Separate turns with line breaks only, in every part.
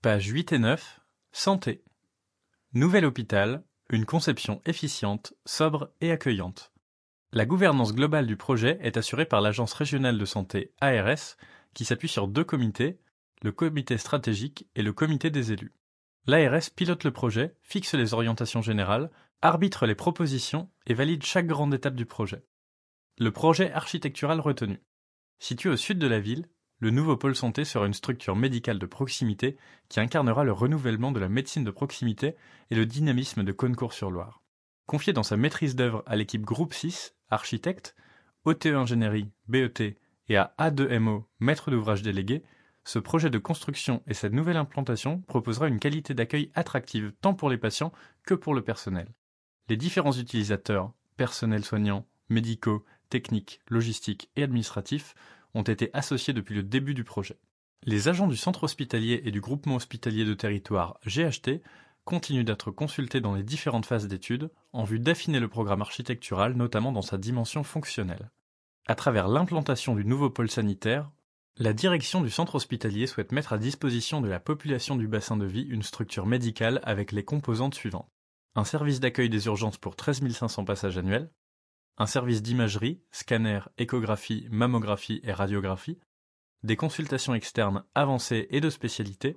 Pages 8 et 9. Santé. Nouvel hôpital, une conception efficiente, sobre et accueillante. La gouvernance globale du projet est assurée par l'Agence régionale de santé ARS, qui s'appuie sur 2 comités, le comité stratégique et le comité des élus. L'ARS pilote le projet, fixe les orientations générales, arbitre les propositions et valide chaque grande étape du projet. Le projet architectural retenu. Situé au sud de la ville, le nouveau pôle santé sera une structure médicale de proximité qui incarnera le renouvellement de la médecine de proximité et le dynamisme de Cosne-Cours-sur-Loire. Confié dans sa maîtrise d'œuvre à l'équipe Groupe 6, architecte, OTE Ingénierie, BET et à A2MO, maître d'ouvrage délégué, ce projet de construction et cette nouvelle implantation proposera une qualité d'accueil attractive tant pour les patients que pour le personnel. Les différents utilisateurs, personnels soignants, médicaux, techniques, logistiques et administratifs, ont été associés depuis le début du projet. Les agents du centre hospitalier et du groupement hospitalier de territoire GHT continuent d'être consultés dans les différentes phases d'études en vue d'affiner le programme architectural, notamment dans sa dimension fonctionnelle. À travers l'implantation du nouveau pôle sanitaire, la direction du centre hospitalier souhaite mettre à disposition de la population du bassin de vie une structure médicale avec les composantes suivantes. Un service d'accueil des urgences pour 13 500 passages annuels, un service d'imagerie, scanner, échographie, mammographie et radiographie, des consultations externes avancées et de spécialité,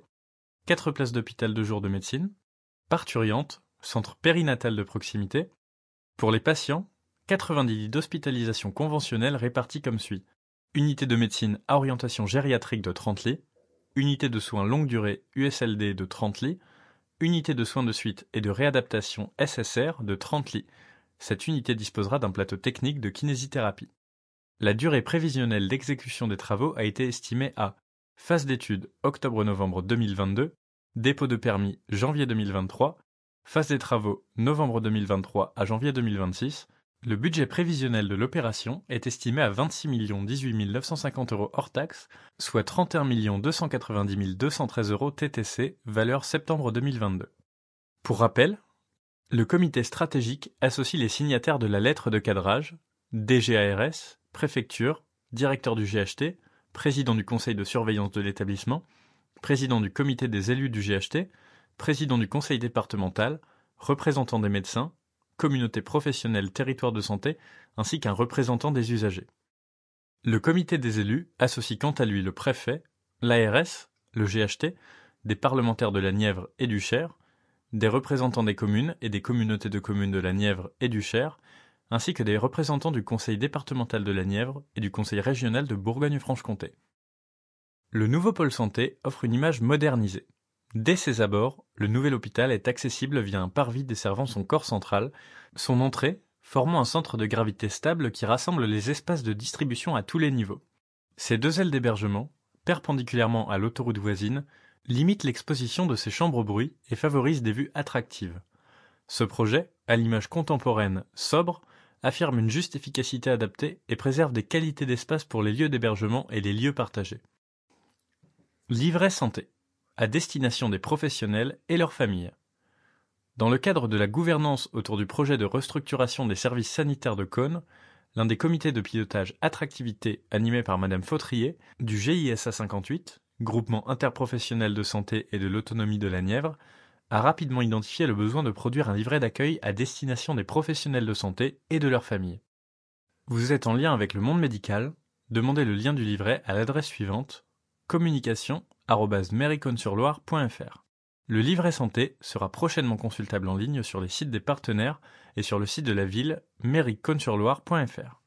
4 places d'hôpital de jour de médecine, parturiente, centre périnatal de proximité. Pour les patients, 90 lits d'hospitalisation conventionnelle répartis comme suit. Unité de médecine à orientation gériatrique de 30 lits, unité de soins longue durée USLD de 30 lits, unité de soins de suite et de réadaptation SSR de 30 lits. Cette unité disposera d'un plateau technique de kinésithérapie. La durée prévisionnelle d'exécution des travaux a été estimée à phase d'étude octobre-novembre 2022, dépôt de permis janvier 2023, phase des travaux novembre 2023 à janvier 2026. Le budget prévisionnel de l'opération est estimé à 26 018 950 € hors taxe, soit 31 290 213 € TTC, valeur septembre 2022. Pour rappel, le comité stratégique associe les signataires de la lettre de cadrage, DGARS, préfecture, directeur du GHT, président du conseil de surveillance de l'établissement, président du comité des élus du GHT, président du conseil départemental, représentant des médecins, communauté professionnelle territoire de santé, ainsi qu'un représentant des usagers. Le comité des élus associe quant à lui le préfet, l'ARS, le GHT, des parlementaires de la Nièvre et du Cher, des représentants des communes et des communautés de communes de la Nièvre et du Cher, ainsi que des représentants du conseil départemental de la Nièvre et du conseil régional de Bourgogne-Franche-Comté. Le nouveau pôle santé offre une image modernisée. Dès ses abords, le nouvel hôpital est accessible via un parvis desservant son corps central, son entrée formant un centre de gravité stable qui rassemble les espaces de distribution à tous les niveaux. Ces 2 ailes d'hébergement, perpendiculairement à l'autoroute voisine, limitent l'exposition de ces chambres au bruit et favorisent des vues attractives. Ce projet, à l'image contemporaine, sobre, affirme une juste efficacité adaptée et préserve des qualités d'espace pour les lieux d'hébergement et les lieux partagés. Livret santé, à destination des professionnels et leurs familles. Dans le cadre de la gouvernance autour du projet de restructuration des services sanitaires de Cosne, l'un des comités de pilotage attractivité animé par Madame Fautrier, du GISA 58, Groupement interprofessionnel de santé et de l'autonomie de la Nièvre, a rapidement identifié le besoin de produire un livret d'accueil à destination des professionnels de santé et de leurs familles. Vous êtes en lien avec le monde médical, demandez le lien du livret à l'adresse suivante communication@mairie-cosne-sur-loire.fr. Le livret santé sera prochainement consultable en ligne sur les sites des partenaires et sur le site de la ville mairie-cosne-sur-loire.fr.